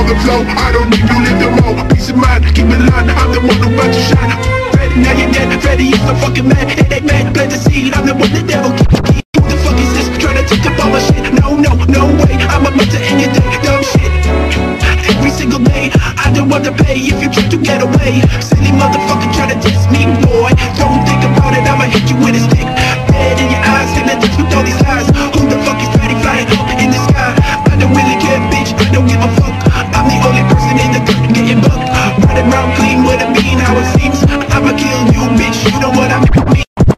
on the floor, I don't need to live the more. Peace of mind, keep it line, I'm the one who about to shine. Ready, now you're dead, ready, is the fucking man. It ain't man, plant the seed, I'm the one the devil keep. Who the fuck is this, trying to take up all my shit? No, no, no way, I'm about to end your day, dumb shit. Every single day, I don't want to pay if you try to get away. Silly motherfucker try to test me, boy.